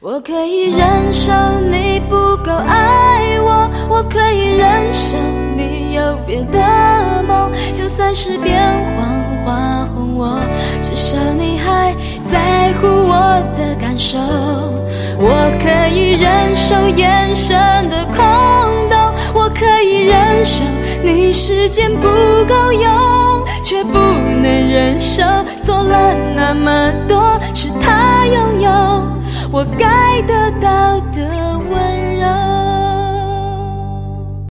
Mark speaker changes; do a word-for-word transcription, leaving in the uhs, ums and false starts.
Speaker 1: 我可以忍受你不够爱我，我可以忍受你有别的梦，就算是变黄花红我，至少你还在乎我的感受。我可以忍受眼神的空洞，我可以忍受你时间不够用，却不能忍受做了那么多是他拥有我该得到